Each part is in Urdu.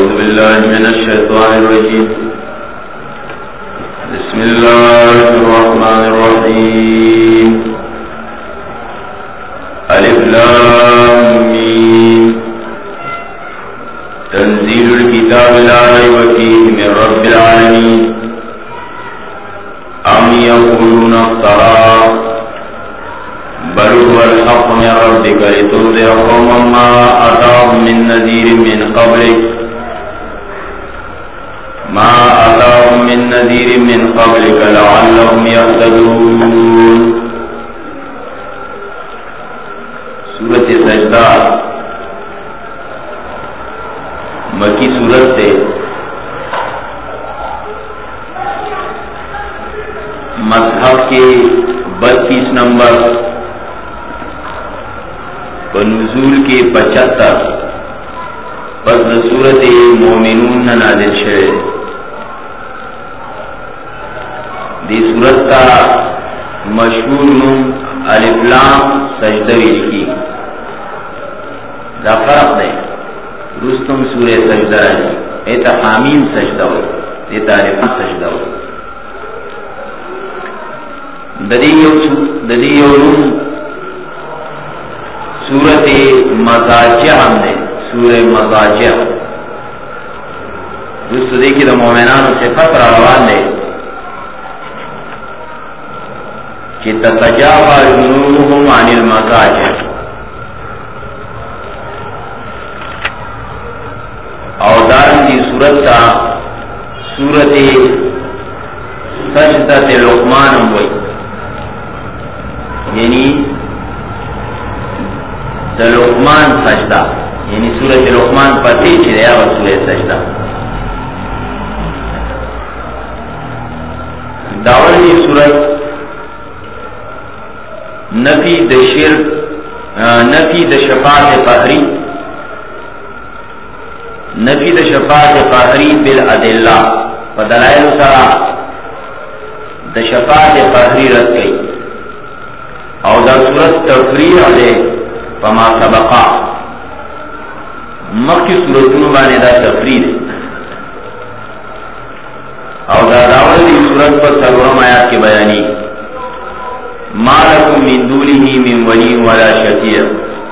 أعوذ بالله من الشيطان الرجيم بسم الله الرحمن الرحيم ألف لام ميم تنزيل الكتاب لا ريب فيه من رب العالمين أم يقولون افتراه بل هو الحق من ربك لتنذر قوما ما أتاهم من نذير من قبلك لعلهم يهتدون. سورة سجدہ مکی سورت سے مصحف کے 32 نمبر بنزول کے 75 پس سورت مومنون نازل شوه. دی سورت کا مشہور نام الف لام سجدہ کی دا فرق ہے. رستم سورہ سجدہ ہے، ایتا حامیم سجدہ ہو، ایتا عرفان سجدہ ہو. ددیو سورت مزاجہ ہم نے سورہ مزاجہ رست دیکھی دا مومنان سے فقر روان دے کہ تتجافى جنوبهم عن المضاجع. اور دارن دی صورت کا صورت سجدہ لقمان ہوئی، یعنی لقمان سجدہ، یعنی سورت لقمان پتی چریا و سورت سجدہ. داول دی صورت نفی د شرک، نفی د شفاعت قهری، نفی د شفاعت قهری بالادلہ فدلائل سرا د شفاعت قهری رد گئی. اور دا صورت تفریح دے فما سبقا مخی صورتوں بانے دا تفریح. اور دا داول دی صورت پر سلورم آیات کی بیانی ما لکم من دونه من ولی ولا شفیع.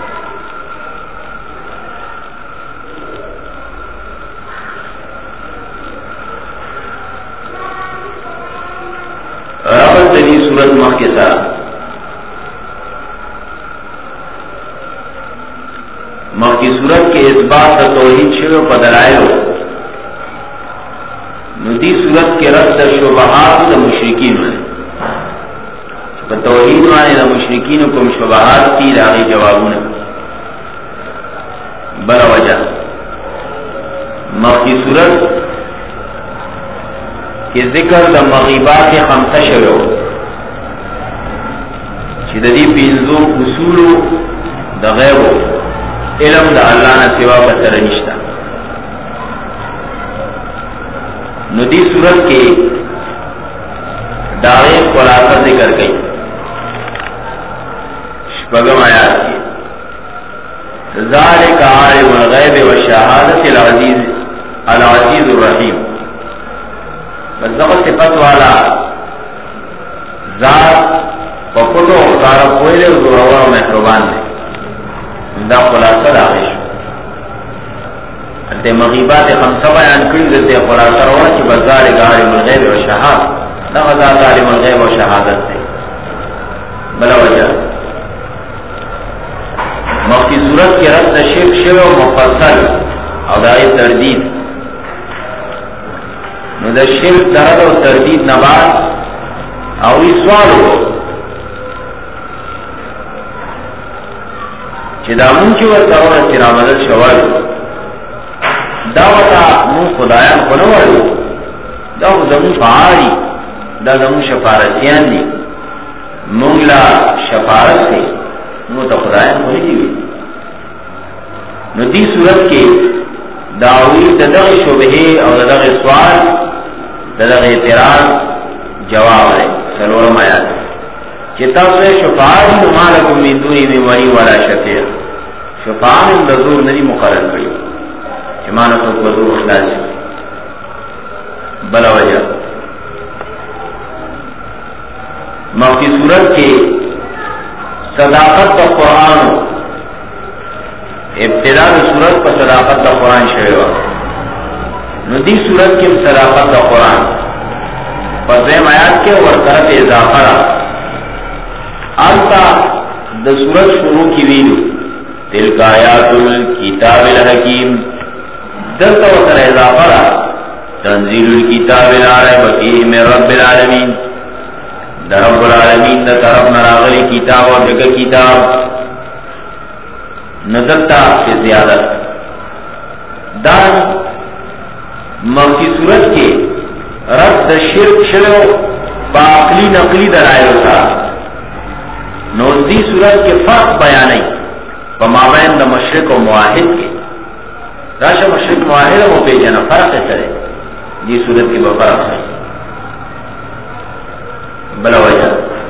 ربط دلی صورت مخ کے ساتھ مخ کی صورت کے اثبات توحید شروع پدلائل ندی صورت کے رد شبہات دا مشرکین میں توحید وانے دا مشرکین کو شبہات کی لاغی جوابون بلا وجہ مخی صورت کے ذکر دا مغیبات خمسہ شروع شددی پینزو اصولو دا غیبو علم دا اللہ نا سوا بسر نشتا. ندی صورت کے دعوے خلاصہ ذکر گئی بگم آیات کی ذالک عالم الغیب والشہادت العزیز الرحیم. بس دقل صفت والا ذات پپٹو اختارا کوئلے ضرور و محربان دے دا خلاصہ داغش انتے مغیبات خمسہ بیان کرد دیتے خلاصہ روا چی بس ذالک عالم الغیب والشہادت دا غزات عالم الغیب والشہادت دے بلا وجہ. مخی صورت کی رد شرک شو مفصل او دائی تردید نو دا شرک درد و تردید نباد او ای سوال ہو چی دا من چی ورطاونا چی رامدد شوال داوتا من خدایان خنوالو داو زمون فعالی دا زمون شفارتیان دی منگلا شفارت دی نو تا خدایان ہوئی دیوی. نو دی صورت کے دعوی ددغ شبہے اور ددغ سوال ددغ اعتراض جواب ہے. سلورم آیات چتا سے شفاعت مالکم من دونی من ولی ولا شفیع. شفاعت دزور ندی مقرر کری ایمان تو بدو خلاص بلا وجہ مکی صورت کی صداقت کا قرآن ابتدا صورت پر صداقت کا قرآن شروع ندی صورت کی صداقت کا قرآن پسیم آیات کے اور طرف اضافہ آلتا دا صورت شروع کی ویلو تلک آیات الکتاب الحکیم دلتا و طرح اضافہ تنزیل الکتاب العرب فیہ من رب العالمین دا رب العالمین دا طرف نراغلی کتاب اور جگہ کتاب نظرتا سے زیادت دان مکی صورت کے رد دا شرک شلو با عقلی نقلی درائل تھا نوزی صورت کے فرق بیانی پا مابین دا مشرق و معاہد کے راشا مشرق معاہد و پیجانا فرق چلے جی صورت کی بفرق ہے بلا وجہ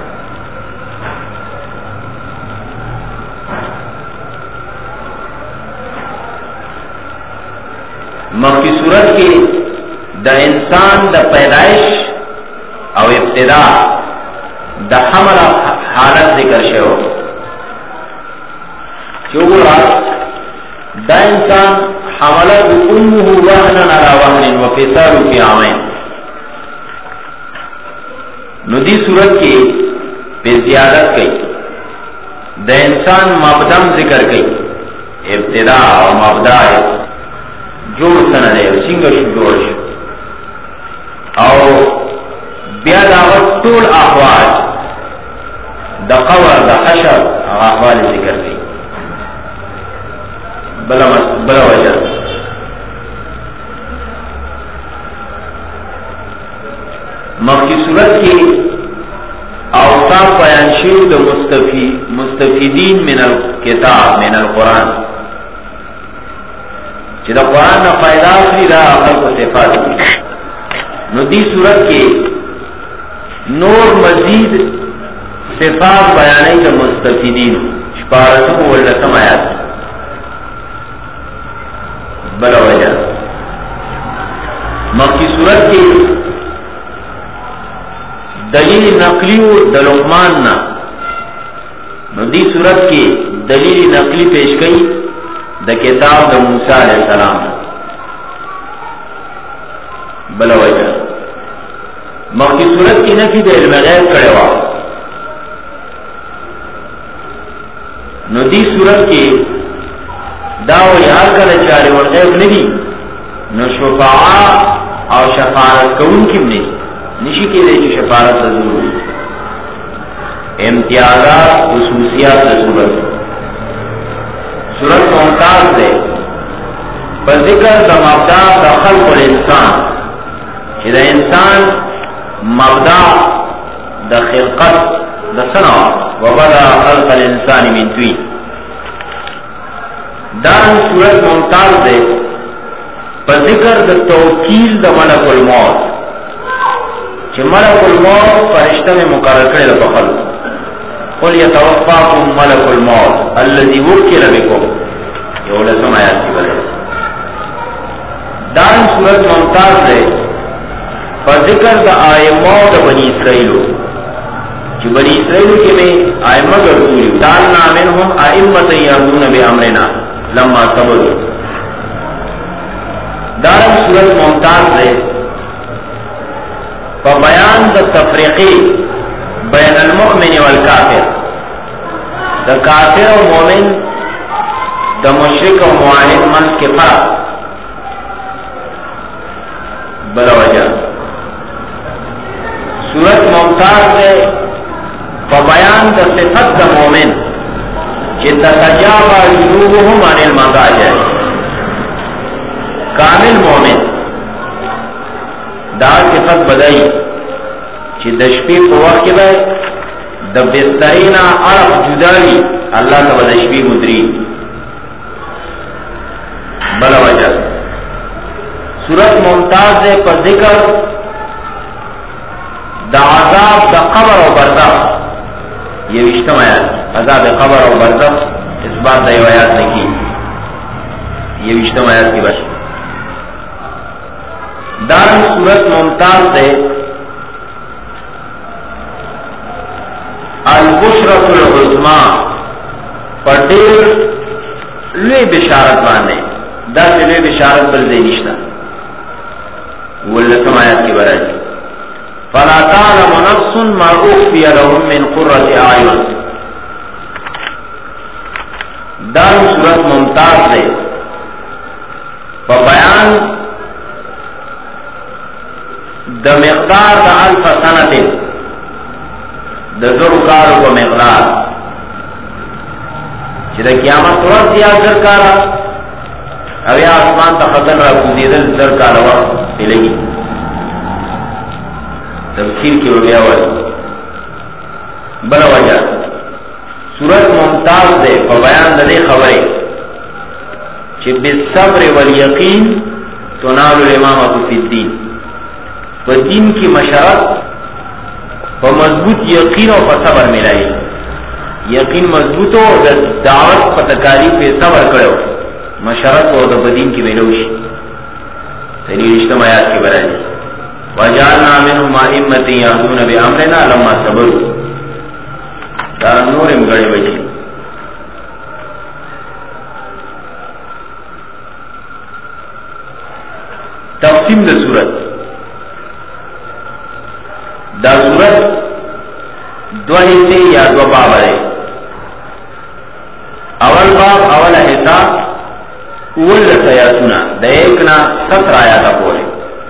مکی صورت کی دا انسان دا پیدائش او ابتدا دا حمل حالت ذکر شو چورا دا انسان حملت امه وحنا على وحن وفصال في عامين ندی صورت کی پہ زیادت کی دا انسان مبدم ذکر کی ابتدا و مبدا جوڑ سننے سنگش جوڑش او بیا دعوت طول احوال دا قبر دا حشر احوال ذکر کی بلا وجہ مکی صورت کی اوصاف بیان شیو دا مستفیدین من الکتاب من القرآن چی دا قرآن نا فائدہ اخلی دا اقل کو صفات کی نو دی صورت کی نور مزید صفات بیانی دا مستفیدین شپارتم واللسم آیات بلا وجہ مکی صورت کی دلیل نقلی دا لقمان نا ندی صورت کی دلیل نقلی پیش گئی دا کتاب دا موسیٰ علیہ السلام بلا وجہ مکی صورت کی نفی دا علم غیب کرے وا ندی صورت کی داو یار کر چارے والغیب ندی نو شفاعہ اور شفاعت کون کم نہیں نشی کے لئے جو شفاعت ضرور امتیازات خصوصیات صورت صورت ممتاز دے پر ذکر دا مبدا دا خلق الانسان کہ دا انسان مبدا دا خلقت دا سنع وبدا خلق الانسان من توی دان صورت ممتاز دے پر ذکر دا توکیل دا ملک الموت کہ ملک الموت فرشتہ میں مقرر کرے لگا خلق قل یتوفاکم ملک الموت الذی وکل بکم یہ اولا سمایات کی بلے دان صورت ممتاز ہے فذکر دا آئمہ دا بنی اسرائیلو کہ بنی اسرائیلو کے میں آئمہ گردولی دالنا منہم آئمت یردون بی امرنا لما صبروا دان صورت ممتاز ہے فبیان دا تفریقی بین المؤمن والکافر دا کافر و مومن دا مشرک و معاہد منس کے فرق بلا وجہ صورت ممتاز ہے فبیان دا صفت دا مومن کہ تتجابا جنوبهم عن المضاجع کامل مومن دا صفت بدائی چی دشپی پو وقت کے بای دا بسترین عرف جداوی اللہ تا بدشپی مدری بلا وجہ صورت ممتاز ہے پر ذکر دا عذاب دا قبر و برزخ یہ وشتم آیات عذاب قبر و برزخ اس بات دا آیات نے کی یہ وشتم آیات کی بش صورت ممتاز ہے البشرۃ العظمی پر ډېر لوی بشارت باندې دا لوی بشارت بل دی نشته. ولکم آیات کی برائے فلا تعلم نفس ما اخفی لهم من قرۃ اعین. دا صورت ممتاز ہے په بیان د مقدار د الف سنت د زرو کارو په مقدار چې د قیامت ورځ یا زر کارا او یا آسمان ته خطر را کوزیدل زر کارا وقت ملگی. تفسیر کی بیا وایي بل وجہ صورت ممتاز دے په بیان د دې خبرې چې بالصبر والیقین تنال الامامۃ فی الدین. په دین کی مشرت په مضبوط یقین او په صبر ملایي. یقین مضبوط او د دعوت په تکالیف په صبر کړو مشرت او د دین کی ملوشي. دلیل اجتماعات کی برابر وجعلنا منهم ائمة يهدون بأمرنا لما صبروا. دا نورم گڑے بچی تقسیم دا صورت. دا صورت دو حصے یا دو باب ہے. اول باب اول حصہ اول سیاسونا دا ایک نا 17 آیاتا پورے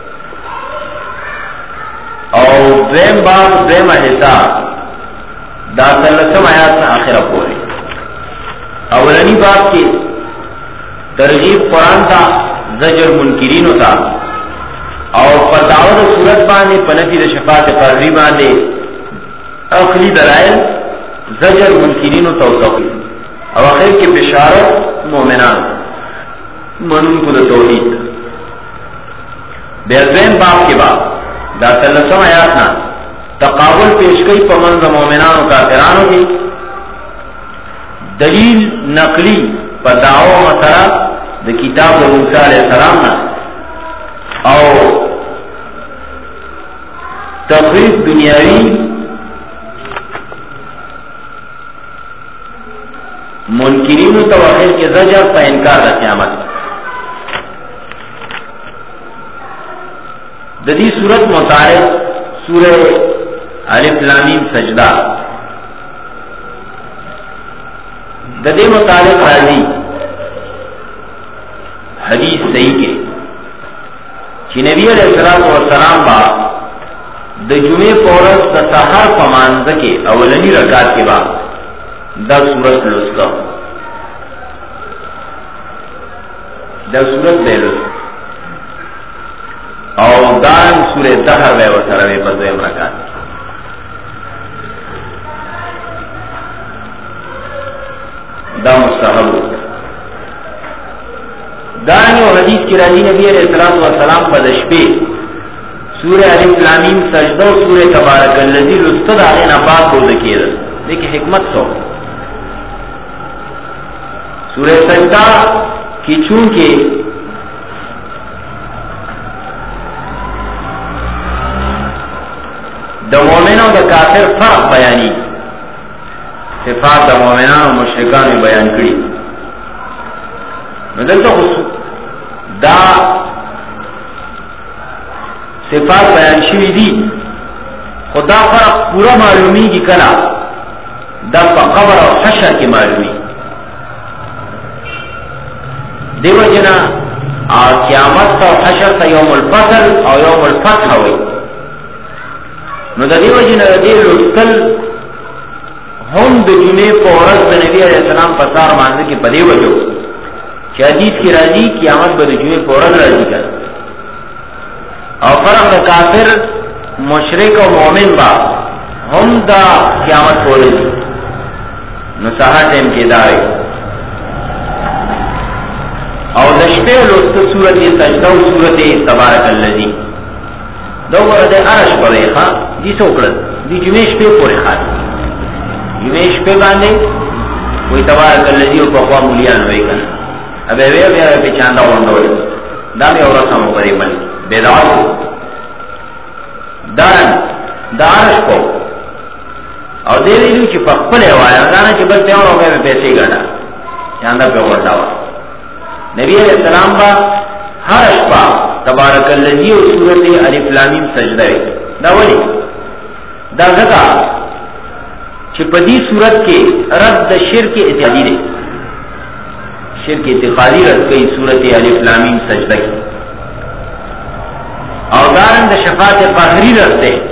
اور دویم باب دویم حصہ دا 13 آیات نا آخرہ پورے. اولنی باب کی ترغیب قرآن تا زجر منکرین تا اور پر دعوت صورت باندے پنفی دا شفاعت قرری باندے اخلی دلائل زجر منکرین تا توحید اور آخر کی بشارت مومنان منون کو دا توحید. بیزین باب کے بعد دا 13 آیات نا تقابل پیش کئی پمنز مومنان و کافرانوں کی دلیل نقلی پر دعوی مسئلہ دا کتاب دا موسیٰ علیہ السلام نا اور تخریف دنیاوی منکرین و توحید کے زجر پا انکار دا قیامت. دی صورت متعارف سورہ الف لام میم سجدہ ددے متعلق راضی حدیث صحیح کے کہ نبی علیہ الصلوۃ والسلام با د جمعے پورس د سحر پمانځ کې اولنی رکعت کے بعد دا سورت لسکا دا سورت بیلو اور دان سورہ دہر بے وسر بے پدویم رکعت دا مستحب دانیو حدیث کی راضی نبی علیہ الصلوۃ والسلام بدشپے سورہ الف لام میم سجدہ و سورہ تبارک الذی لستد علینا پاک کو ذکر دیکھ حکمت سو سورہ سجدہ کی چونکہ دا مومنوں دا کافر فرق بیانی صفات دا مومنان و مشرکان میں بیان کری مدلتا خصوص دا صفات بیان شوی دی خدا فرق پورا معلومی کی کلا دا پا قبر و حشر کی معلومی دیو جنا قیامت تا و حشر تا یوم الفصل او یوم الفتح ہوئی نو دا دیو جنا دی لستل ہم د جمعے پا ورز دا نبی علیہ السلام پسار مانده کی پدی وجو چی حدیث کی راضی قیامت با دا جمعے پا ورز راضی کر اور فرق دا کافر مشرک و مومن با ہم دا قیامت پا ورز نو ساہا ٹیم کے دارے اور دشپے لست صورت سجدہ و صورت تبارک اللذی دو ورد عرش پر ایخا دی سوکرد دی جمعے شپے پورے خواہد جمعے شپے باندے کوئی تبارک اللذی و پخوا مولیان ہوئی کن اب ایوے پیچاندہ وندوڑ دامی اور رسم و پری من بیدار دارش کو او دے دیو چی پخپلے وایا دانا چی بس دیو روپے میں پیسے گانا چاندہ پہ غرطا ہوا نبی علیہ السلام با ہر اشپا تبارک اللذی و سورت الف لام میم سجدہ دا ولی دا زکا چی پدی سورت کے رد شرک اتحادی دے شرک اتخاذی رد کئی سورت الف لام میم سجدہ کی او دارن دا شفاعت قہری رد دے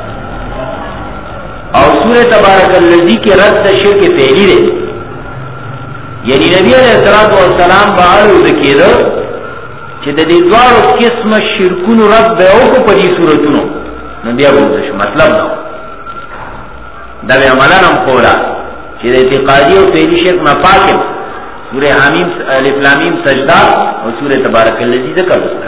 اور سورہ تبارک اللذی کے رد دا شرک فعلی دے یعنی نبی علیہ السلام بہارو ذکیدو چی دا دی دوارو قسم شرکون رد بیعو کو پدی سورتونو نبی ابو دشو مطلب نو دا بے عملان ہم خورا چی دا اعتقادی و فعلی شرک مفاکم سورہ حمیم الف لام میم سجدہ اور سورہ تبارک اللذی ذکر مستر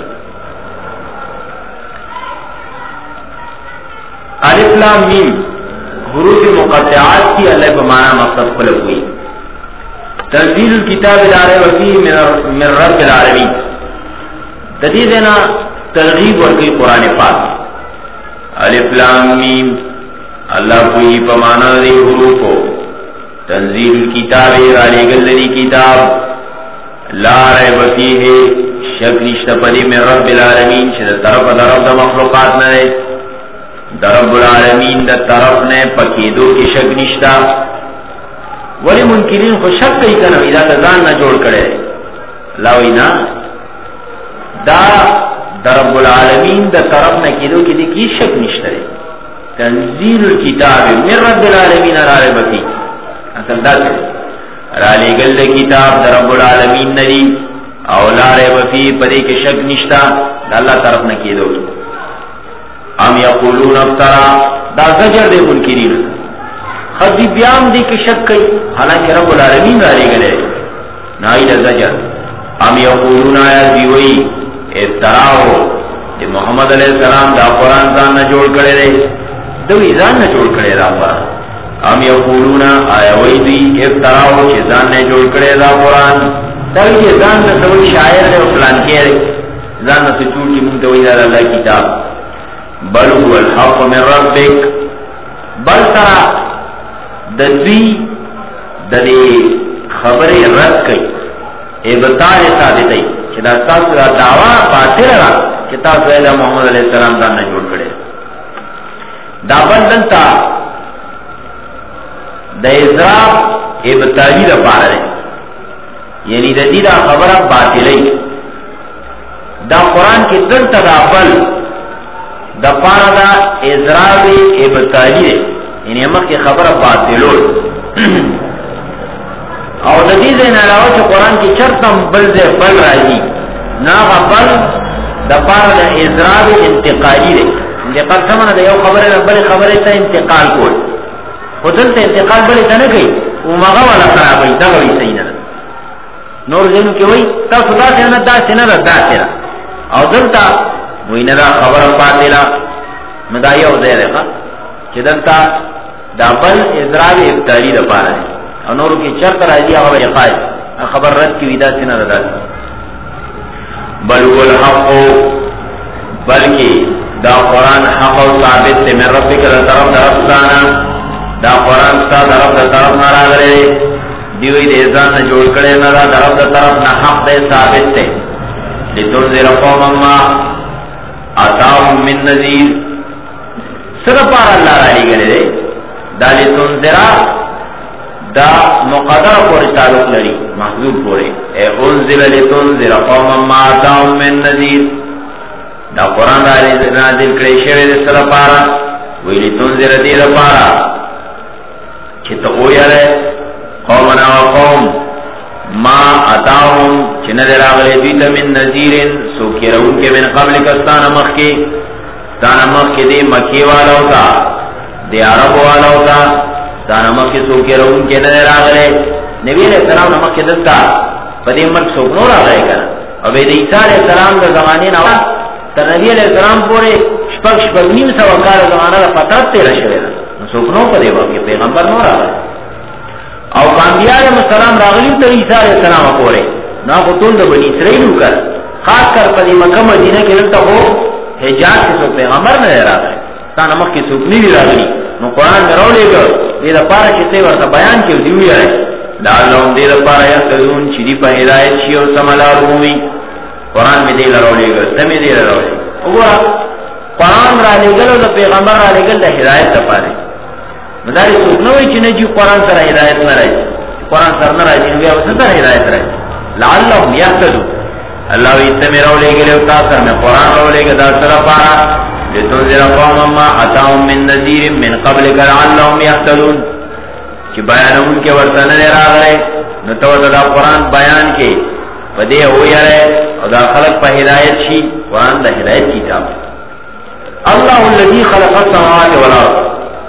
الف لام میم حروف مقطعات کی اللہ بمانا مقصد خلق ہوئی تنزیل الکتاب لا ریب فیہ من رب العالمین تدیدنا ترغیب ورکی قرآن پاک الف لام میم اللہ کوئی پمانا دی حروفو تنزیل الکتاب علی گلدی کتاب لا ریب فیہ شک نشت پدی من رب العالمین شد طرف درب دا مخلوقات نرے رب العالمین دا طرف نے پکیدو کی شک نشتا ولی منکرین خو شک کئی کنو ادا تزان نہ جوڑ کرے لاوینا دا رب العالمین دا طرف نے کیدو کی دی کی شک نشتا رے تنزیل الکتاب من رب العالمین رالے بکی اصل دا سے رالے گل کتاب دا رب العالمین ندی اولارے بفی پدے کے شک نشتا دا اللہ طرف نے کیدو کی ام یقولون افترا دا زجر دے منکرین خدی بیام دی کہ شک کئی حالانکہ رب العالمین را لے گلے نائی دا زجر ام یقولون آیا دیوئی افترا ہو کہ محمد علیہ السلام دا قرآن زان نہ جوڑ کرے رے دوی زان نہ جوڑ کرے دا قرآن ام یقولون آیا وی دی افترا ہو کہ زان نہ جوڑ کرے دا قرآن دوی زان نہ سوئی شاعر دے و فلان کے رے زان نہ سچوڑ کی منتوی دا اللہ کتاب بل هو الحق من ربک بل ترا ددوی ددی خبر رد کئی ابطال ثابتی کہ دا تاسو دعوی باطل را کہ تاسو ایدہ محمد علیہ السلام دان نہ جوڑ کرے دا بل دلتا دا ازراب ابطالی دا پارا رہے یعنی ددی دا خبر باطلی دا قرآن کی دلتا دا بل دا پارا دا ازراب ابطالی ہے یعنی امک کی خبر باطلول اور ددیز این علاوہ چا قرآن کی چرتم بل دے بل راجی ناغا بل دا پارا دا ازراب انتقالی ہے انتقال سمانا دا یو خبر دا بل خبر تا انتقال کول خودل تا انتقال بل تا نکئی امغا والا خرابی دا غوی سینا نور زینو کی وی تا صدا سینا دا سینا دا سینا او دلتا وی ندا خبر باطلا ندائی او دے رکھا چی دلتا دا بل ازراب ابتالی دا پارا ہے انورو کی چرک راجی خبر اقائی خبر رد کی ویدہ سینا ردا بل هو الحق بلکہ دا قرآن حق و ثابت تے من ربک دا طرف دا رفتانا دا قرآن ستا دا رب دا طرف نارا گرے دیوئی دے ازان نا جوڑ کرے نا دا رب دا طرف نا حق دے ثابت تے لتنذر قوم ما آتاهم من نذیر سر پار اللہ رالی گلے دے دا لتنذرا دا مقدر پوری تعلق لڑی محضوب پورے اے انزل لتنذر قوم ما آتاهم من نذیر دا قرآن رالی نازل کرے شوے دے سر پارا وی لتنذر دیر پارا چھتا ہویا رہے قومنا و قوم ما اتاهم چنہ دے راغلے دیتا من نذیرن سوکی رہون کے من قبل کستانا مخ کے ستانا مخ کے دے مکی والا ہوتا دے عرب والا ہوتا ستانا مخ کے سوکی رہون کے نہ دے راغلے نبی علیہ السلام نمخ کے دستا پدے مک سوکنو راغلے کنا اب عیسیٰ علیہ السلام دا زمانے نوا تا نبی علیہ السلام پورے شپک نیم سو وکار زمانہ دا فترت تیرہ شوئے دا سوکنو پدے وقت پیغمبر نو راغلے او انبیاء علیہ السلام راغلی تو عیسیٰ علیہ السلام پورے نا کو تول دا بنی اسرائیل کر خاص کر پدی مکہ مدینہ کے لگتا ہو حجاز کے سو پیغمبر نہ رہا ہے تا نمک کی سکنی دی راغلی نو قرآن میں رو لے گا دیدہ پارا چیتے ورطا بیان کیو دیوی آئے لعلہم دیدہ پارا یحتدون چیدی پا ہدایت چی اور سمالار ہومی قرآن میں دیدہ رو لے گا سمی دیدہ رو لے گا قرآن را لے گل اور پیغمبر را لے گل دا ہدایت دا پارے مداری سکنوی چی نجی قرآن سر ہدایت نہ رہی قرآن سر نہ رہی چنوی آو سر ہدایت رہی لعلہم یحتدون اللہ ویتمی رو لے گلے اتاثر میں قرآن رو لے گا دا سر پارا لتنذر قوما ما اتاهم من نذیر من قبلک لعلهم يهتدون کہ بیان ان کے ورسن نے راغ رہے نتو دا قرآن بیان کے پدے ہوئی رہے اور دا خلق پہ ہدایت شی قرآن دا ہدایت کی جاب اللہ الذی خلق السماوات والارض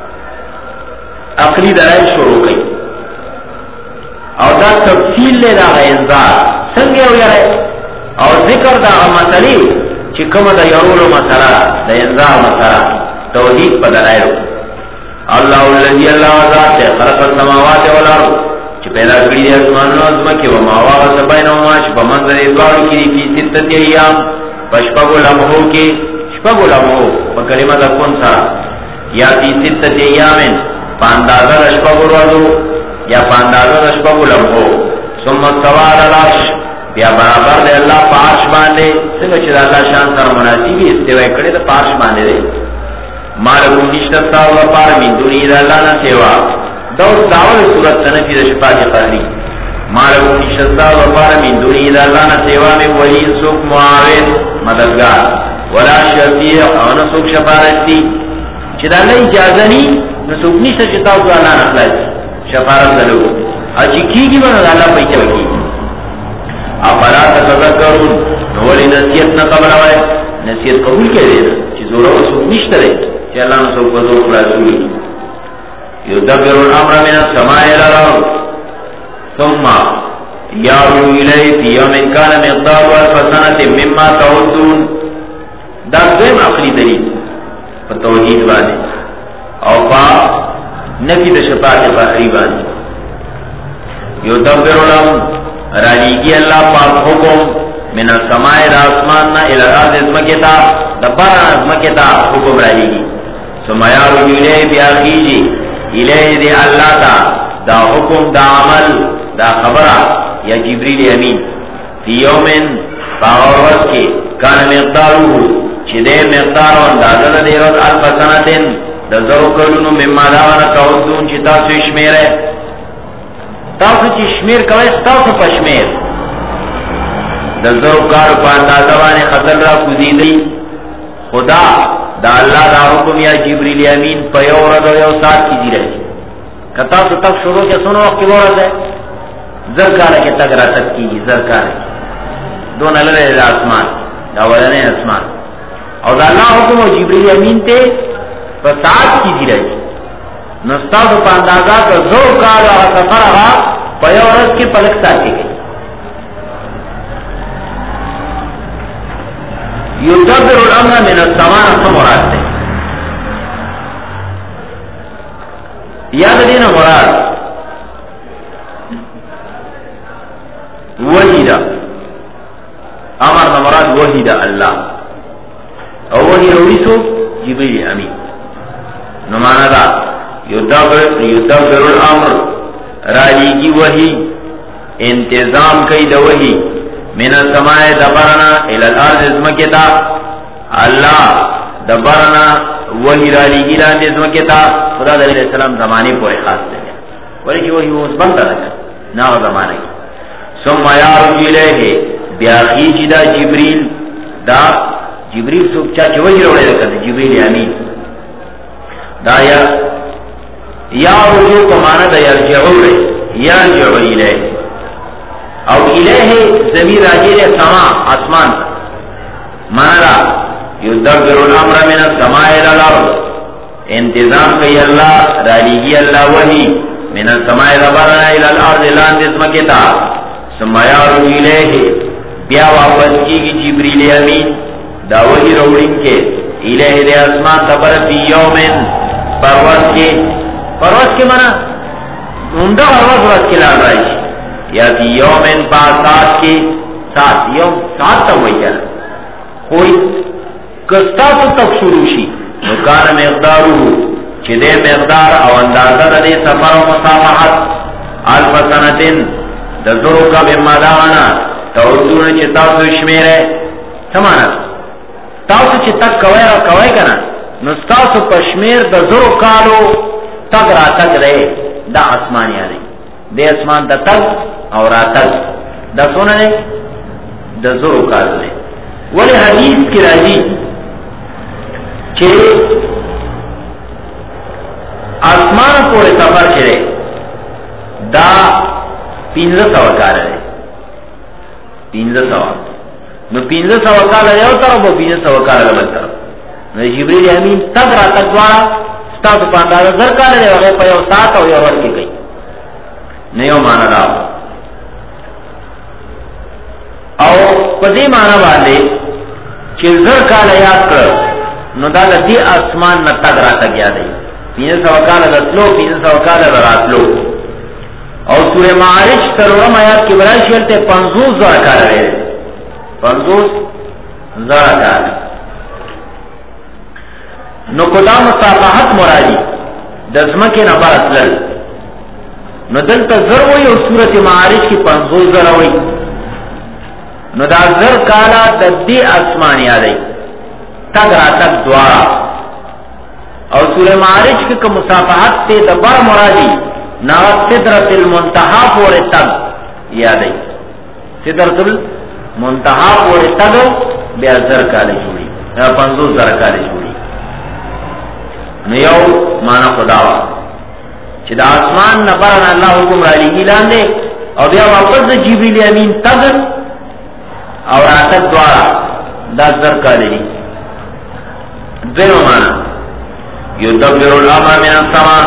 عقلی درائل شروع کی اور دا تفصیل لے دا انذار سنگے ہوئی رہے اور ذکر دا مسئلے چکم دا یرولو مسئلہ دا انذار مسئلہ توحید پا دلائلو اللہ الذی اللہ ذات خلق السماوات والارض چی پیدا کری دی اسمان نظمکی و ماواغ سبینہما چی پا منظر ادوارو کی فی ستت ایام پا شپگو لمحو کی شپگو لمحو پا کلمہ دا کن سا یا فی ستت ایامن پا اندازہ دا شپگو روزو یا پا اندازہ دا شپگو لمحو ثم السوار العرش یا برابر دے اللہ پارش باندے سنگا چیز اللہ شان سر مناسبی استوائی کڑے دا پارش باندے دے مالکو نشتتا و پار من دونی دا اللہ نا سیوا دوست دعوال صورت سنفی دا شفا کی قرنی مالکو نشتتا و پار من دونی دا اللہ نا سیوا میں ولی سوک معاون مددگار ولا شفیع او نسوک شفارتی چیز اللہ اجازنی نسوک نشتا چتا تو اللہ نخلاص شفارت دلو اچھی کی گی بنا دا اللہ پیچھا کی افلا تتذکرون نولی نصیت نہ قبل آئے نصیت قبول کے دینا چیزو رو سوک نشت رہے چی اللہ نے سوک بزرگ رسولی یدبر الامر من السماء الارض ثم یارو الی فی یوم کان مقدار والفسنت مما تعدون دا دویم عقلی دلیل فتوحید بانے او فا نفی دا شفاعت فاخری بانے یدبر الامر رالیگی اللہ پاک حکم من السماء دا اسماننا الاراد ازمکتا دبارا ازمکتا حکم رالیگی سمیارو الہ بیاخیجی الہ دی اللہ تا دا حکم دا عمل دا خبرہ یا جبریل امین فی یومن باغورت کے کان مقدارو چی دے مقدارو اندازل دے رد الفسنتن دا ذرو کرنو مما داوانا تعدون چی تاسو اشمیر ہے تاسو چی شمیر کوئی تاسو پا شمیر دا ذرو کارو پا اندازوانے خطر را کزیدی خدا دا اللہ دا حکم یا جبریل امین پا یو رد و یو ساتھ کی دی رہی کہ تاسو تک شروع کے سنو وقت کی بورت ہے زرکارہ کے تک را تک کی زرکارہ کی دون اللہ دا اسمان دا ودنے اسمان اور دا اللہ حکم و جبریل امین تے پا ساتھ کی دی رہی نستاذ پا اندازہ کا زور کارا سفر آگا پیورت کے پلک ساتھی گئی یدبر الامر من السمان اصلا مراد سے یاد دینا مراد وحی دا امر مراد وحی دا اللہ اور وحی روی سو جبریل امین نمانا دا یدبر الامر رالیگی وحی انتظام کئی دا وحی من السماء دبرنا الالارض ازمکتا اللہ دبرنا وحی رالیگی لان ازمکتا خدا علیہ السلام زمانے پورے خاص دے ولیکن وحی وہ اس بندہ لگا نا زمانے کی ثم یارجو الیہ بیاخیج دا جبریل سوک چاچے وحی روڑے لکھا جبریل امین دا یا رجوع کو مانا دا یرجعو رے یرجعو الیہ او الیہ زمیر راجیر سما آسمان مانا دا یدبر الامر من السماء الارض انتظام کئی اللہ رالیگی اللہ وحی من السماء دبرنا الارض لان دزمکتا ثم یارجو الیہ بیا واپس کی گی جبریل امین دا وحی روڑن کے الیہ دے اسمان دبر فی یومن پرواز کے منا عمدہ پرواز کے لال رائش یا فی یومن پا سات کے سات یوم سات تا ہوئی جانا کوئی کستا تو تک شروع شی کان مقدارو چی دے مقدار او اندازہ دے سفر و مسافحت الف سنتن دزرو کا بمدانا توردون چی تاسو شمیرے سمانا تاسو چی تک کوئی کنا نستاسو پشمیر دزرو کالو تک را تک دے دا اسمانی آنے دے اسمان دا تک او را تک دا سونا دے دزرو کالو دے ولی حدیث کی راجی چھے آسمان پورے سفر چھے دا 1500 کال ہے 1500 نو 1500 کال ہے او طرف و 1500 کال ہے بل طرف نو جبریل امین تک را تک دوارا ستاسو پاندازہ در کال ہے وغیر پا یو سات او یو ور کی گئی نیو مانا دا او پدی مانا والے چی زر کال یاد کر نو دا دی اسمان نا تک را تک یاد ہے 1500 کال دسلو 1500 کال راتلو اور سورہ معارج سرورم آیات کی برای شیلتے 50 زر کال رہے 50 زر کال نو کدا مصافحت مرادی دزمک نبر اصلل نو دلتا زر ہوئی اور سورت معارج کی 50 زر ہوئی نو دا زر کالا دی اسمان یادی تک را تک دوارا اور سورہ معارج کی مصافحت تے دبر مرادی ناغت صدرت المنتحا پورے تک یادی صدرت المنتحا پورے تک بیا زر کالے جوڑی 50 زر کالے جوڑی نیو مانا خداوا چی دا آسمان نبرن اللہ حکم را لگی لاندے اور بیا واپس دا جبریل امین تک اور آتک دوارا دا زر کالے جی دینو مانا یدبر الامر من السماء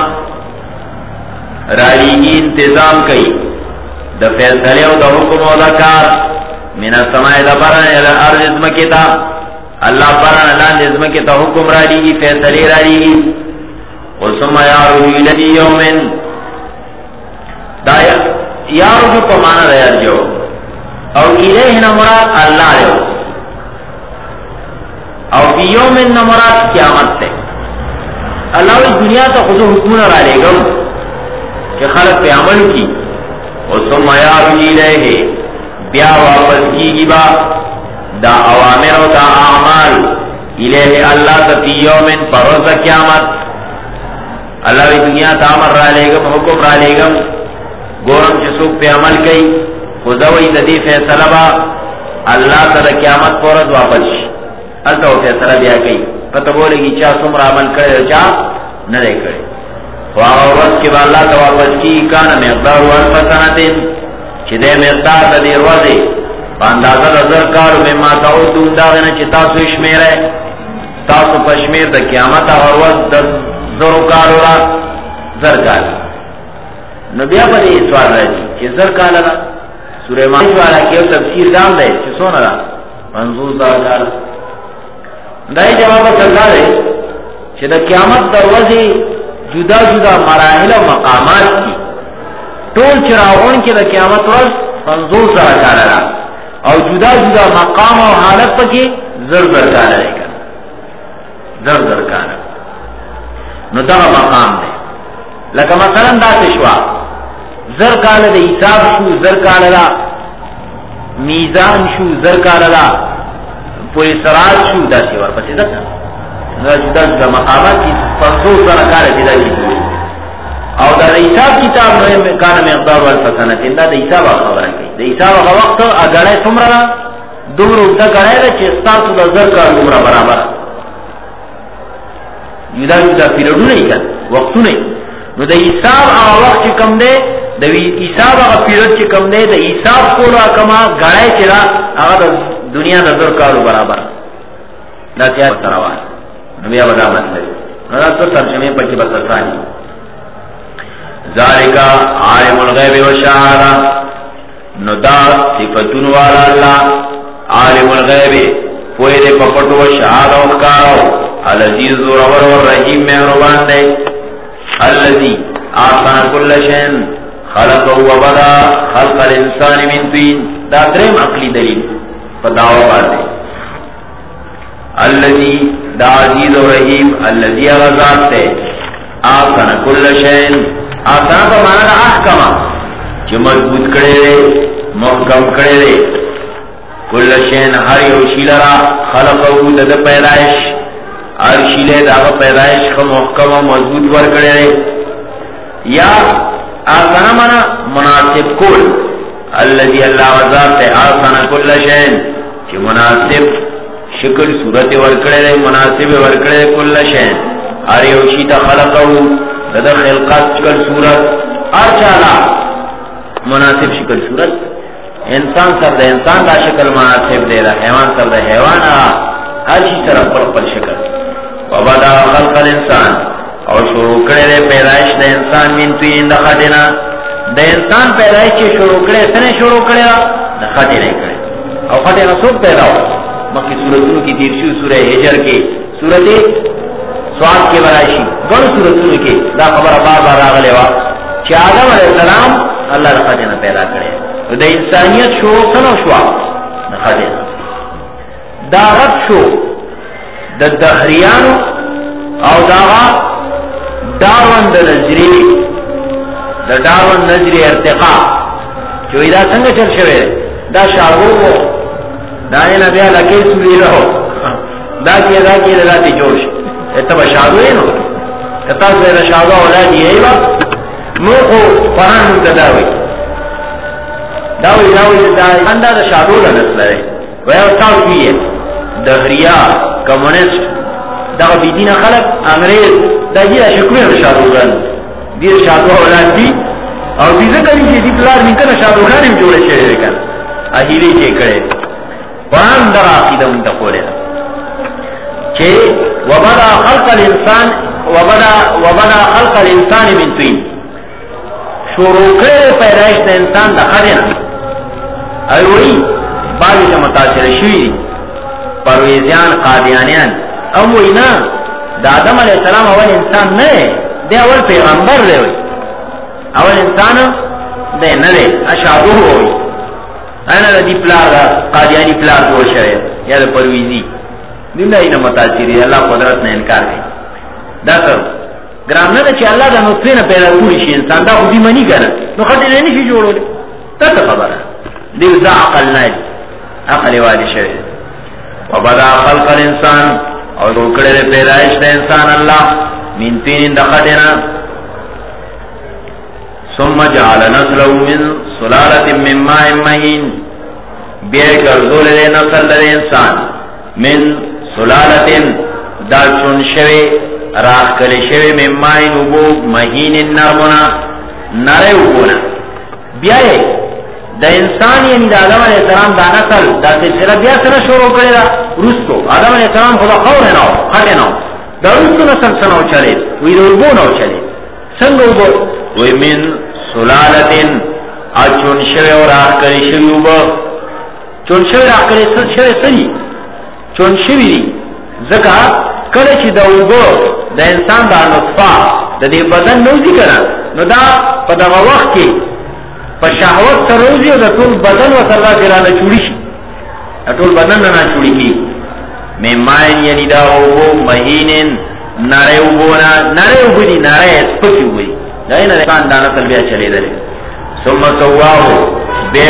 رالیگی انتظام کئی دا فیصلے و دا حکم و دا کار من السماء دا برن الى ارض ازمکتا اللہ برن الان ازمکتا حکم رالیگی فیصلے رالیگی وثم یارو الذی یومن دا یارو جو پمانا دا یرجو او الیہ نمراد اللہ رہو او فی یومن نمراد قیامت سے اللہ دنیا تا خود حکمنا را لے گا کہ خلق پہ عمل کی وثم یارو الیہ بیا واپس کی گبا دا اوامر و دا اعمال الیہ اللہ تا فی یومن پروز قیامت اللہ دنیا تا عمر را لے گا حکم را لے گا گورم چسوک پہ عمل کئی خداوی تدی فیصلہ با اللہ تا دا قیامت پورت واپس اللہ تا فیصلہ بیا کئی پتہ بولے گی چاہ سمر عمل کرے چاہ نہ دے کرے وآغا وقت کے با اللہ تا واپس کی کانا مقدار والف سنتین چی دے مقدار تا دیر وزے پاندازہ دا ذرکارو میں ماتا او دون داغینا چی تاسو اشمیر ہے تاسو پشمیر دا قیامت اور وقت دا ذرکارو را ذرکار نبیہ پر یہ سوال رہا جی کہ ذرکار را سورہ مانش والا کیو تفسیر دام دے چی سونا را منظور ذرکار دائی جواب سلطہ دے چی دا قیامت دروازی جدا جدا مراحل و مقامات کی ٹول چراغون کی دا قیامت روز منظور ذرکار را اور جدا جدا مقام و حالت پا کی ذرکار رہے گا ذرکار نو دا مقام دے لکہ مثلا دا تشوا زر کال دا حساب شو زر کال دا میزان شو زر کال دا پوری سرات شو دا سیور پسی دا جدا جدا مقامات کی 500 زر کال جدا جدا او دا حساب کتاب نوے کانا مقدار والفسنت دا حساب خبر ہے دا حساب وقت اگڑے سمرا دور اگتا گڑے دا چستاسو دا زر کال دمرا برابر جدا جدا پیریڈو نہیں کر وقتو نہیں نو دا حساب آغا وقت چی کم دے دا حساب آغا پیریڈ چی کم دے دا حساب کولو کما گڑای چرا آغا دا دنیا دا در کارو برابر دا سیاد تروان نو بیا بدا مطلب نو دا تو ترجمه پچی بسرسانی ذالکا عالم الغیب و شہادہ نو دا صفتون والا اللہ عالم الغیب پوئے دے پپٹو و شہادہ و کارو العزیز زورور والرحیم مہربان دے الذی آسان کل شین خلقه وبدا خلق الانسان من طین دا درم عقلی دلیل فدعو بات دے الذی دا عزیز و رحیم الذی غزات تے آسان کل شین آسان پر مانا دا احکما چی مضبوط کرے محکم کرے کل شین ہر یوشی لرا خلقو دا پیدائش ہر شیلے دا پیدائش کا محکم و مضبوط ور کرے یا آسان مانا مناسب کل الذي اللہ وزاد تے آسان کل شین چی مناسب شکل صورت ورکڑے مناسب ورکڑے کل شین ہر یوشی تا خلقو دا خلقات شکل صورت ارچالا مناسب شکل صورت انسان سر دا انسان دا شکل مناسب دے دا حیوان سر دا حیوان ہر چیز طرف پر شکل وبدا خلق الانسان اور شروع کرے پیدائش دا انسان من توین دا خطنا دا انسان پیدائش چی شروع کرے سنے شروع کرے دا خطنا کرے اور خطنا سوک پیدا ہو مکی سورتوں کی تیرشی سورہ حجر کے سورت سواد کے برائشی گن سورتوں کے دا خبر بار بار آگلے وا چی آدم علیہ السلام اللہ دا خطنا پیدا کرے دا انسانیت شروع سنو شوا دا خطنا دا رب شو دا دہریانو او داغا داون دا نظری دا داون نظری ارتقا چوئی دا سنگ چل شوئے دا شاگو کو دا اینا بیا لکی سوری رہو دا کیا دا تی جوش اتبا شاگو اینو کتا سوئے شاگو اولادی ایوا موقو فرانو دا داوی دا اندہ دا شاگو دا نسل ہے ویو تاو کیے دہریا کمونسٹ دا بیدین خلق انگریز دا جی شکوی شادوغان دیر شادوغ اولاد دی اور بیزا کری چی دی پلار نکن شادوغان ہم جوڑے شہر رکن اہیلی چے کرے قرآن در آقیدہ منتا قولے چے وبدا خلق الانسان من توین شروع کرے پیدائش دا انسان دا خدنا ایوئی باقی کا متاثر شوی پرویزیان قادیانیان ام وی نا دا آدم علیہ السلام اول انسان نئے دے اول پیغمبر دے ہوئی اول انسان دے نئے اشادو ہوئی اینا دا دی پلار دا قادیانی پلار دو شرے یا دا پرویزی دن دا اینا متاثری اللہ قدرت نے انکار گئی دا سر گرام نا دا چی اللہ دا نطفے نا پیدا کوئی شی انسان دا خودی منی کرنا نو خطی لینی شی جوڑو دے تا خبر ہے دیو دا عقل نائی عقل والی شرے وبدا خلق الانسان اور روکڑے پیدائش دا انسان اللہ من تین دخدنا ثم جعل نسلو من سلالت من ماء مہین بے گردول دے نسل دے انسان من سلالت دا چون شوی راہ کلی شوی من ماء ابو مہین نرمنا نرے ابونا بیائے دا انسان یعنی دا آدم علیہ السلام دا نسل دا سلسلہ بیا سنہ شروع کرے دا رسو آدم علیہ السلام خدا خور ہے ناو خطے ناو دا رسو نسل سنو چلے وی دا اربو ناو چلے سنگ اربو وی من سلالتن چون شوی اور آخ کری شوی اربو چون شوی آخ کری شوی سنی چون شوی دی زکا کلچ دا اربو دا انسان دا نطفا دا دی بدن نوزی کرا نو دا پا دا وقت کی پا شہوت سروزی و دا طول بدن و سردا سرانا چوڑی شی طول بدن نا چوڑی کی میں مائن یعنی دا اوبو مہینن نارے اوبونا نارے اوبو دی نارے اسپسی ہوئی دا اینا دیکھان دانا سل بیا چلے دلے سم سواہو بے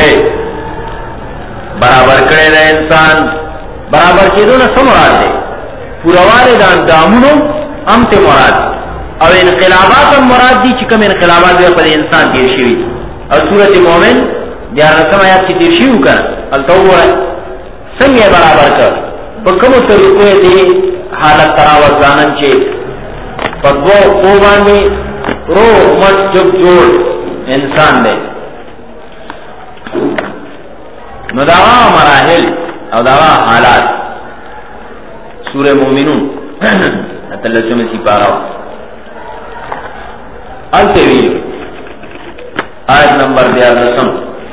برابر کرے دا انسان برابر کی دو نا سمراد دے پوروارے دان دامونو ام تے مراد او انقلابات ام مراد دی چکم انقلابات دے پر انسان دیر شوی اور سورت مومن دیار رسم آیات کی تیرشیو کر التوبو ہے سنگ برابر کر بکمو طریقوے دی حالت تراوت زانن چے پدو قوبانی رو مت جب جوڑ انسان دے نداغا مراحل او داغا حالات سورہ مومنون تلسو میں سپارا التویل آیت نمبر 11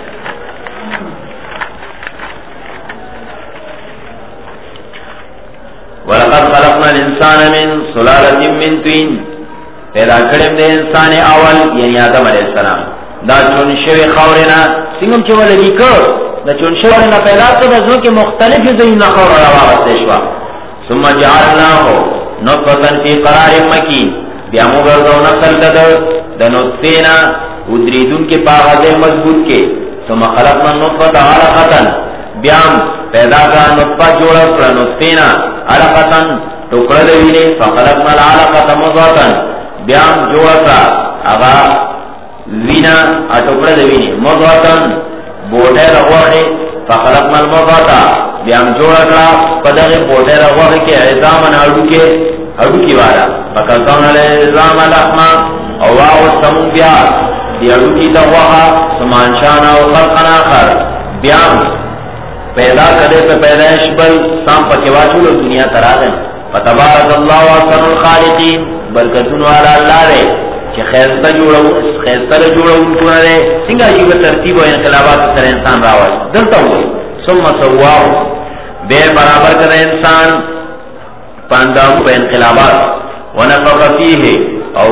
وَلَقَدْ خَلَقْنَا الْإِنسَانَ مِنْ سُلَالَةٍ مِّن طِينٍ پیدا کرم دے انسان اول یعنی آدم علیہ السلام دا چون شوی خورنا سنگم چو لگی کر دا چون شوی خورنا پیدا کرد ازنو کے مختلف زین خور روا بستے شوا ثم جعلناه نطفة في قرار مكين بیا مگردو نسل د نطفینا ادریدون کے پاغذ مضبوط کے ثم خلقنا النطفة علقة بیام پیدا کا نطفہ جوڑا کر نطفینا علقة ٹکڑا دوینے فخلقنا العلقة مضغة بیام جوڑا کا اغا وینا ٹکڑا دوینے مضغة بوٹے رغوخے فخلقنا المضغة بیام جوڑا کا پدغ بوٹے رغوخے کے عظامن ہڈو کی والا فکسون العظام لحما او واو السمون بیا دی ہڈو کی دغوخا سمانشانا و خلقنا آخر بیام پیدا کرے پہ پیدائش بل سام پکیواچو لو دنیا تراغن فتبارک اللہ واحسن الخالقین برکتون والا اللہ رے کہ خیستہ جوڑا ان کو رے سنگا جیب ترتیب و انقلابات سر انسان راوش دلتا ہوئے ثم سواو بے برابر کرے انسان پانداؤں پہ انقلابات ونفق فیہ او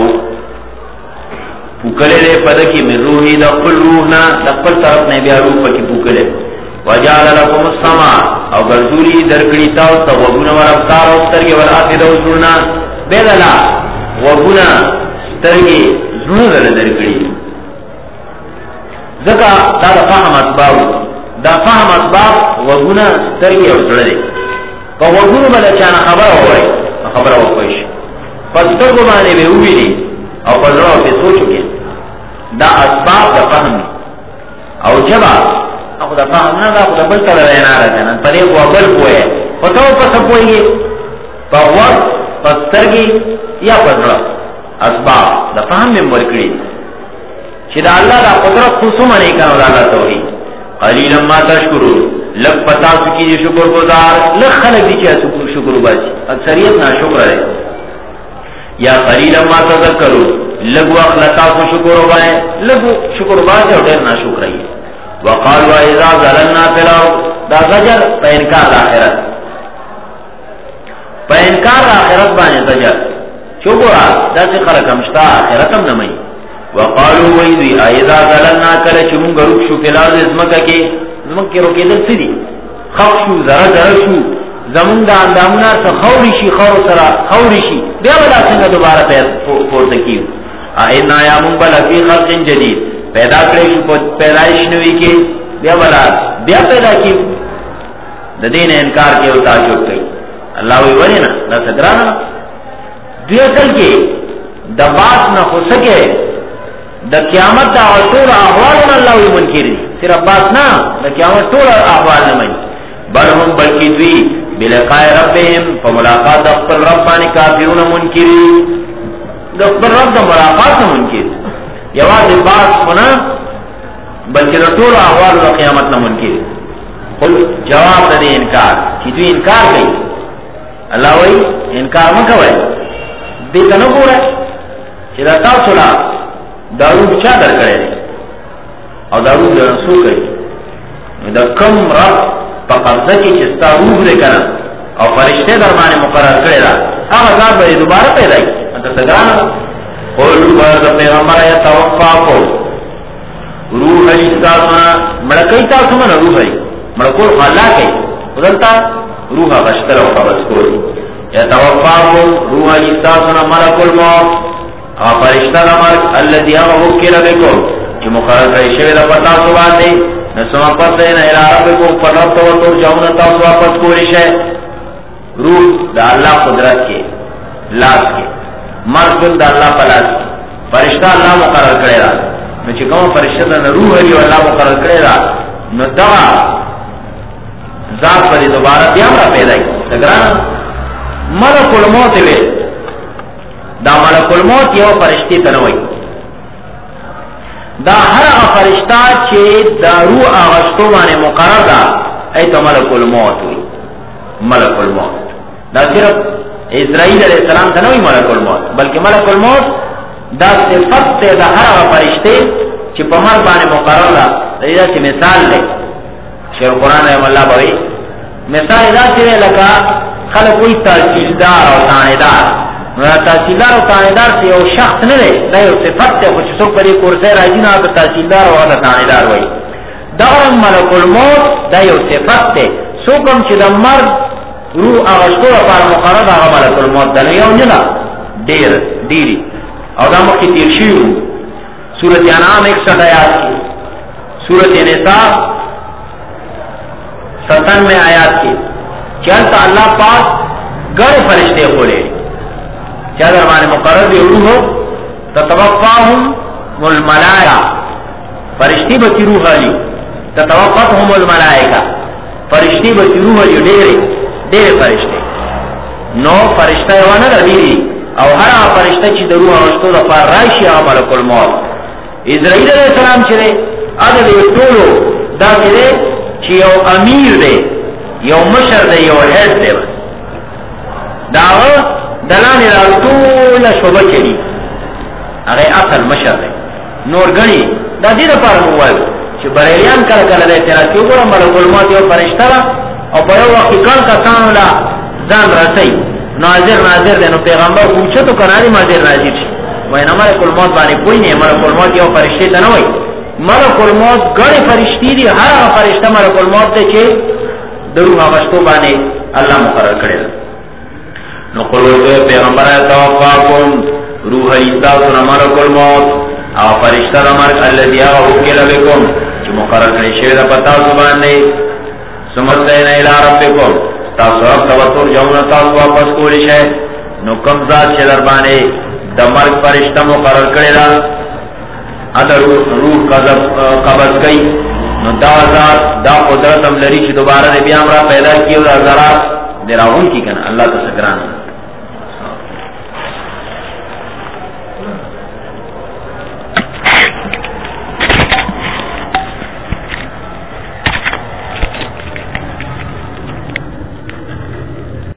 پوکلے لے پدکی من روحی دقل روحنا دقل طرف نے بیا روح پکی پوکلے وجعل لكم السماء او گردولی درکڑی تاوستا وگونا ورفتار استرگی والآفد و زرنا بیدلا وگونا استرگی زرنا درکڑی ذکا دا فهم اسباب دا فهم اسباب وگونا استرگی او زرده پا وگونو بلا چانا خبر ہوئی خبر ہوئیش پس ترگو بانے بے ہوئی لی او پس رو پہ سوچو کے دا اسباب دا فهم او جبا اخو دا فهم نا دا اخو دا بلتا لینا رہتا نا پر ایک وابل پوئے فتاو پس پوئی گی پا وقت پس ترگی یا پس رو اسباب دا فهم میں مرکڑی چی دا اللہ دا قدرت خصوصا نہیں کنو دا اللہ توحید قلیلا ما تشکرون لگ پتا سکی جی شکر گزار لگ خلق دی چاہ شکر باجی اکثریت نا شکر ہے یا قلیلا ما تذکرون لگ وقت لتا کو شکر بائے لگ شکر باجی اور دیر نا شکر ہے وقالوا اذا ظللنا فلاو دا زجر پا انکار آخرت پا انکار آخرت بانے زجر شکرا دا سی خلق ہمشتا آخرتم نمائی وقالوا ویدوی اذا ظللنا کل چمون گروک شو فلاو ازمکا کی زمک کے روکے دل سدی خوف شو ذرا شو زمون دا اندامونا سا خوری شی خور سرا خوری شی بیا بلا سنگا دوبارہ پورتکیو اینا یا من بلا فی خلق جدید پیدا کرے شو پیدایش نوی کے بیا بلا بیا پیدا کی دا دین انکار کے او تعجب کئی اللہ وی ولی نا دا سگرانا دوی اصل کے دا بات نہ ہو سکے دا قیامت دا طول احوالنا اللہ وی منکر دی صرف بات نا دا قیامت طول احوال نمائی بل ہم بلکی دوی بلقاء ربهم فملاقات اقبل ربانی کافرون منکری دا اقبل رب دا ملاقات منکر یواز بات ہونا بلکہ دا طول احوال دا قیامت نا منکر قل جواب دا انکار چی دوی انکار گئی اللہ وی انکار مکوئی دیتا نکو رہے چی دا تاثلا دارو بچا در کرے اور دارو در نسو کرے دا کم رب پا قبضہ کی چستا روح دے کرن اور فرشتے درمانے مقرر کرے دا عذاب بری دوبارہ پیدا کی انتا سگرانا قولو برد پیغمبر یا توفا کو روح علی ستاسونا مڑکئی تاسونا روح علی مڑکول خلا کئی ادلتا روح غشتر و قبض کوئی یا توفا کو روح علی ستاسونا ملکل موت فرشتہ دمرک اللذی آغا حکی لبکو چی مقرر رئیشوی دا پتا سبان دی نسوما پس دینا الاربکو فرربتا و ترجعون تاسو واپس کوریش ہے روح دا اللہ قدرت کے لاس کے مرد دا اللہ پلاس کے فرشتہ اللہ مقرر کرے رہا نو چی کم فرشتہ دا روح علی و اللہ مقرر کرے رہا نو دغا ذات پر دوبارہ دیامرہ پیدا کی سگرانا ملک الموت وی دا ملک الموت یو فرشتی تنوی دا ہر فرشتہ چی دا روح آغشتو بانے مقرر دا ایتا ملک الموت ہوئی ملک الموت دا صرف اسرائیل علیہ السلام تنوی ملک الموت بلکہ ملک الموت دا صفت تے دا ہر فرشتے چی پمر بانے مقرر دا دا چی مثال لے شیر قرآن رحم اللہ بوئی مثال دا چی لکا خلق کوئی تحصیلدار اور تاندار تحصیلدار و تاندار سے یو شخص نہ رہے دا یو صفت تے کچھ سو پری کورسے راجی نا تو تحصیلدار و تاندار وئی دغرم ملک الموت دا یو صفت تے سو کم چی دا مرد روح آغشتو پار بقره دا ملک الموت دل یو نه ډیر ډیری او دا مخکې تیر شوی سورۃ انعام 61 آیات کی، سورۃ نساء 97 آیات کی چلتا اللہ پاک گڑ فرشتے کھولے کیا دربانے مقرر دی روح تتوفاہم الملائکہ فرشتی بچی روح علی تتوفتہم الملائکہ فرشتی بچی روح علی ڈیرے فرشتے نو فرشتہ وانا دیری او ہر فرشتہ چی در روح رشتو دا پار رائشی آ ملک الموت اسرائیل علیہ السلام چرے آدھا دے طولو دا چرے چی یو امیر دے یو مشر دے یو حید دے داغا دلانی را طول شعبہ چلی اگه اصل مشر دے نور گنی دا دید پار موال چی بریلیان کل کل دے تیراتی اگرا ملک الموت یو فرشتہ او پیو وقتی کل کسانو لا زان رسی ناظر دے نو پیغمبر پوچھتو کنانی مازر ناظر شی وینا ملک الموت بانی کوئی نہیں، ملک الموت یو فرشتی تا نوئی، ملک الموت گڑی فرشتی دی، ہر فرشتہ ملک الموت دے چھے درو آغشتو بانی اللہ مقرر کرے دا نو قلوتو پیغمبر توفاکم روح ایستاسونا ملک الموت او فرشتہ دا مرک اللہ دی آغا حکل بکم چی مقرر کرے شوی دا پتاسو باندے سمتین الى ربکم تاسو رب توتر جونا تاسو واپس کولی شای نو کم ذات چی در بانے دا مرگ فرشتہ مقرر کرے دا ادھر روح قبض کئی نو دا ذات دا قدرت ہم لری چی دوبارہ دے بیام را پیدا کیو دا ذرات دے راہون کی کنا اللہ تسکران